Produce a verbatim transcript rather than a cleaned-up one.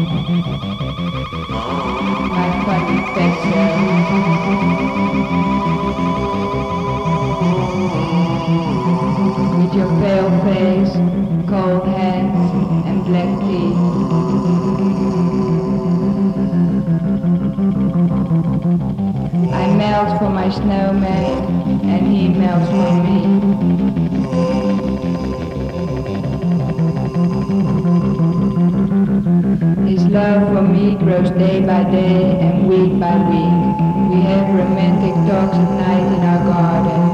My funny face. With your pale face, cold hands, and black teeth. I melt for my snowman, and he melts for me. His love for me grows day by day and week by week. We have romantic talks at night in our garden.